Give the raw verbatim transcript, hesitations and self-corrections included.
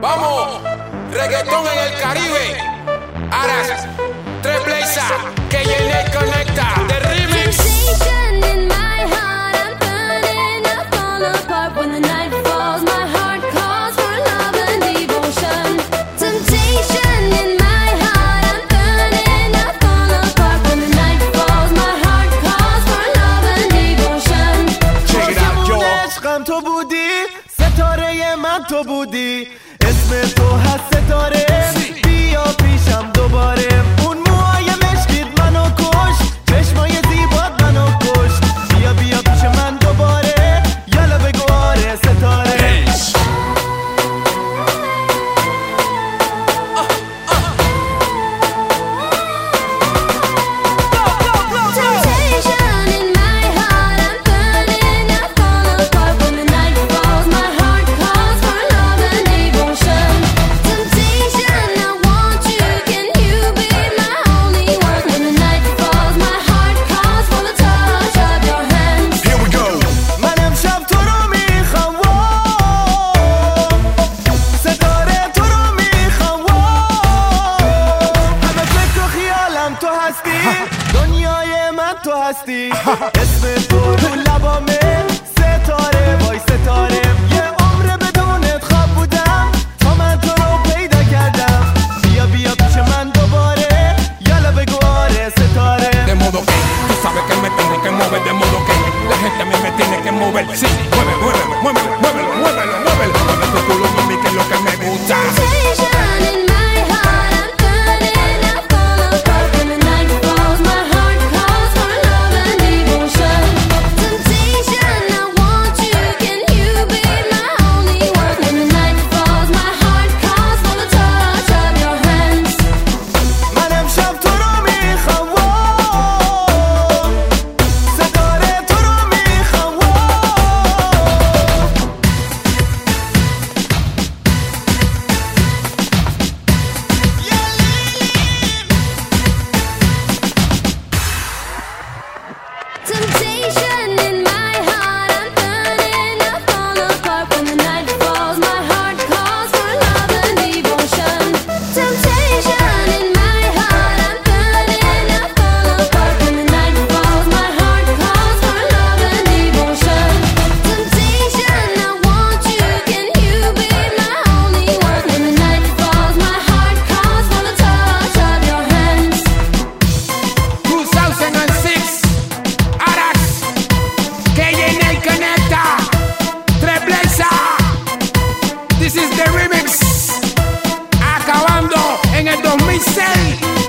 Vamos, reggaetón en el Caribe. Aras, tres Blaza, que J-Nate conecta, The Remix. Temptation in my heart, I'm burning, I fall apart when the night falls. My heart calls for love and devotion. Temptation in my heart, I'm burning, I fall apart when the night falls. My heart calls for love and devotion. Check it out, yo. عشقم تو بودی، ستاره من تو بودی، اسم تو هست ستاره. بیا پیشم دوباره، اون موهای مشکید منو کش، چشمای زیبات منو کش. بیا بیا پیش من دوباره، یالا بگو آره ستاره. Temptation in my heart, I'm burning, I fall apart when the night falls. My heart calls for love and devotion. Temptation, I want you, can you be my only one? When the night falls, my heart calls for the touch of your hands. Here we go. من امشب تو رو میخوام، ستاره تو رو میخوام. همه فکر و خیالم تو هستی، دنیای من تو هستی. اسم تو رو لبامه، ستاره وای ستاره. یه عمر بدونت خواب بودم، تا من تو رو پیدا کردم. بیا بیا پیش من دوباره، یالا بگو آره ستاره. De modo que tú sabes que me tengo que mover, de modo que la gente a mí me tiene que mover. Sí, mueve, mueve, muévelo, muévelo, muévelo, muévelo. Mueve tu culo, mami, que es lo que me gusta. Temptation in my heart, I'm burning, I fall apart when the night falls. My heart calls for love and devotion. Temptation, I want you, can you be my only one? When the night falls, my heart calls for the touch of your hands. من امشب تو رو میخوام، ستاره تو رو میخوام. Temptation in my heart, I'm burning, I fall apart when the night falls. My heart calls for love and devotion. Temptation in my heart, I'm burning, I fall apart when the night falls. My heart calls for love and devotion. Temptation, I want you, can you be my only one? When the night falls, my heart calls for the touch of your hands. two thousand six, Aras, que J-Nate conecta, tres Blaza. This is the remix. Acabando en el dos mil seis.